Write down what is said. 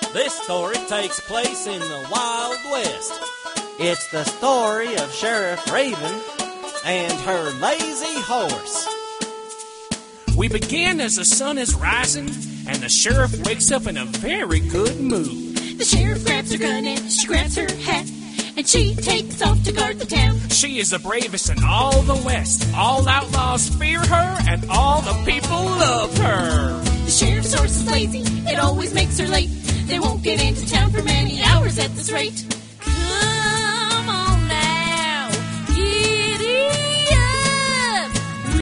This story takes place in the Wild West. It's the story of Sheriff Raven and her lazy horse. We begin as the sun is rising, and the sheriff wakes up in a very good mood. The sheriff grabs her gun and she grabs her hat, and she takes off to guard the town. She is the bravest in all the West. All outlaws fear her, and all the people love her. The sheriff's horse is lazy, it always makes her late. They won't get into town for many hours at this rate. Come